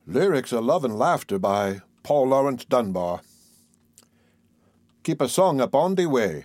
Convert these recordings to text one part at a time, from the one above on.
Lyrics of Love and Laughter by Paul Laurence Dunbar. Keep a song upon the way.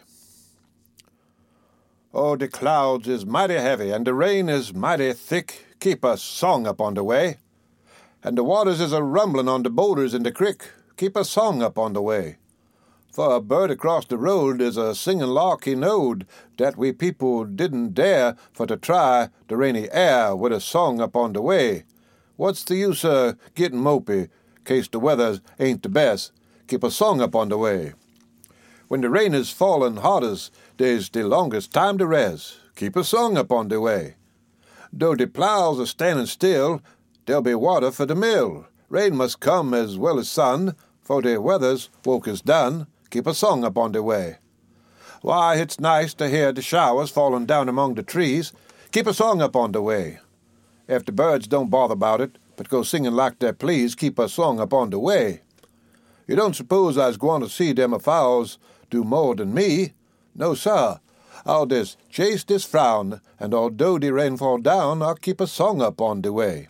Oh, the clouds is mighty heavy, and the rain is mighty thick. Keep a song upon the way. And the waters is a-rumbling on the boulders in the creek. Keep a song upon the way. For a bird across the road is a singing lark he knowed that we people didn't dare for to try the rainy air with a song upon the way. What's the use of getting mopey, case the weather ain't the best? Keep a song upon the way. When the rain is falling hardest, there's the longest time to rest. Keep a song upon the way. Though the plows are standing still, there'll be water for the mill. Rain must come as well as sun, for the weather's work is done. Keep a song upon the way. Why, it's nice to hear the showers falling down among the trees. Keep a song upon the way. If the birds don't bother about it, but go singing like they please, keep a song upon the way. You don't suppose I's going to see them fowls do more than me? No, sir. I'll just chase this frown, and although the rain fall down, I'll keep a song upon the way.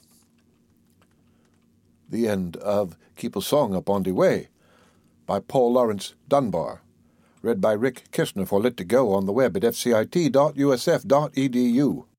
The end of Keep a Song Upon the Way by Paul Laurence Dunbar. Read by Rick Kistner for Lit2Go on the web at fcit.usf.edu.